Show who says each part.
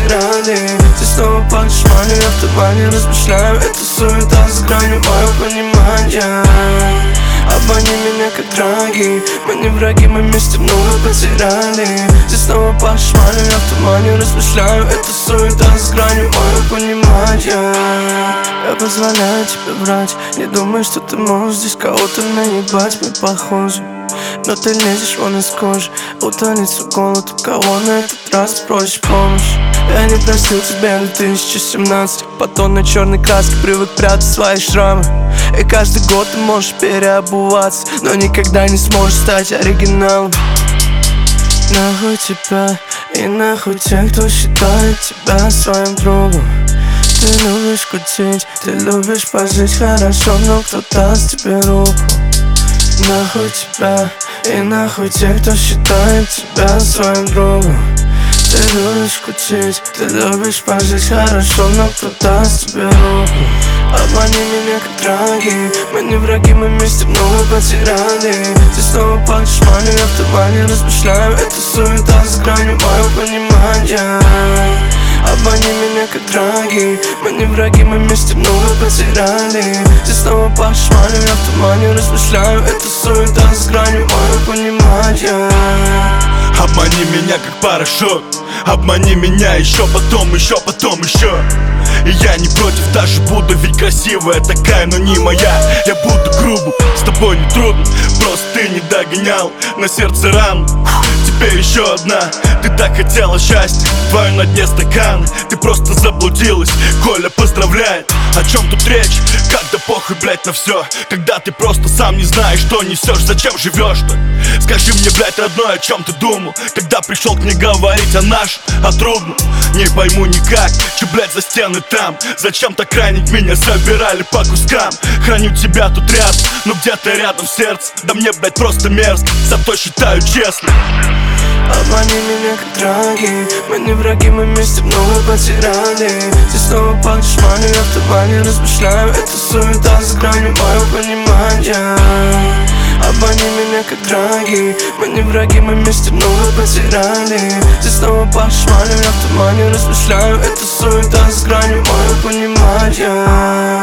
Speaker 1: потеряли. Ты снова пахнешь манию, я в тумане размышляю. Это суета с гранью моего понимания. Обмани меня как драги. Мы не враги, мы вместе много потеряли. Ты снова пахнешь манию, я в тумане размышляю. Это суета с гранью моего понимания. Я позволяю тебе врать. Не думай, что ты можешь здесь кого-то наебать. Мы похожи, но ты лезешь вон из кожи. Утолить свой голод, у кого на этот раз просишь помощь. Я не простил тебя 2017. По тонной черной краски привык прятать свои шрамы. И каждый год ты можешь переобуваться, но никогда не сможешь стать оригиналом. Нахуй тебя и нахуй тех, кто считает тебя своим другом. Ты любишь кутить, ты любишь пожить хорошо, но кто даст тебе руку? Нахуй тебя и нахуй тех, кто считает тебя своим другом. Ты любишь кутить, ты любишь пожить хорошо, но кто даст тебе руку? Обмани меня как драги. Мы не враги, мы вместе много потеряли. Ты снова пахнешь манию, я в тумане размышляю. Это суета с гранью моего понимания. Обмани меня как драги. Мы не враги, мы вместе много потеряли. Ты снова пахнешь манию, я в тумане размышляю. Это суета с гранью моего понимания.
Speaker 2: Обмани меня как порошок. Обмани меня еще потом, еще потом, еще. И я не против, даже буду, ведь красивая такая, но не моя. Я буду грубым, с тобой не трудно, просто ты не догонял. На сердце ран, теперь еще одна. Ты так хотела счастья, твое на дне стакан. Ты просто заблудилась, Коля поздравляет. О чем тут речь? Когда похуй, блять, на все. Когда ты просто сам не знаешь, что несешь, зачем живешь-то? Скажи мне, блять, родной, о чем ты думал, когда пришел к мне говорить о нашем, о трудном? Не пойму никак, че, блять, за стены там? Зачем так ранить меня собирали по кускам? Храню тебя тут рядом, но где-то рядом сердце. Да мне, блять, просто мерзко, зато считаю честно.
Speaker 1: Обмани меня как драги. Мы не враги, мы вместе много потеряли. Ты снова пахнешь манию, я в тумане размышляю. Это суета с гранью моего понимания. Обмани меня как драги. Мы не враги, мы вместе много потеряли. Ты снова пахнешь манию, я в тумане размышляю. Это суета с гранью моего понимания.